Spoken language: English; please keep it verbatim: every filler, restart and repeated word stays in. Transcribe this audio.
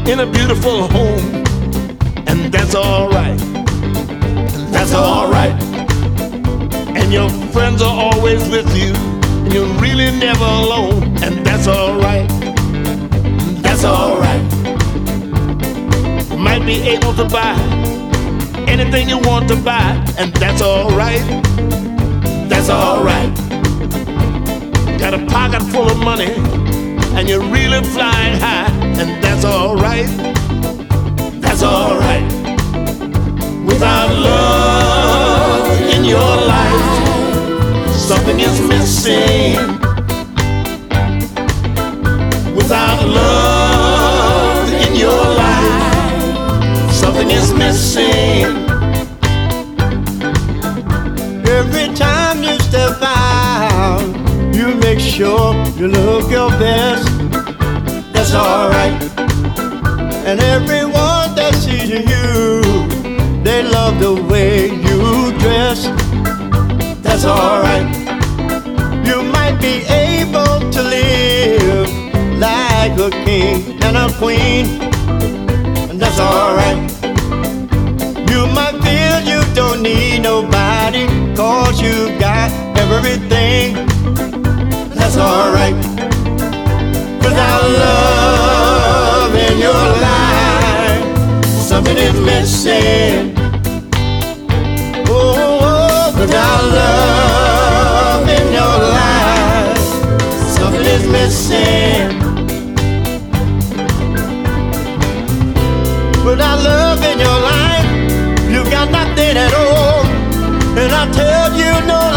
in a beautiful home, and that's alright. That's alright. And your friends are always with you, and you're really never alone, and that's alright. That's alright. Might be able to buy anything you want to buy, and that's alright. That's alright. Got a pocket full of money, and you're really flying high, and that's alright. That's alright. Without love in your life, something is missing. Without love in your life, something is missing. Every time you step out, you make sure you look your best. That's alright. And everyone that sees you, they love the way you dress. That's alright. You might be able to live like a king and a queen, and that's alright. You might feel you don't need nobody, cause you got everything. That's alright. Without love in your life, something is missing. Oh, without love in your life, something is missing. Without love in your life, you got nothing at all. And I tell you, no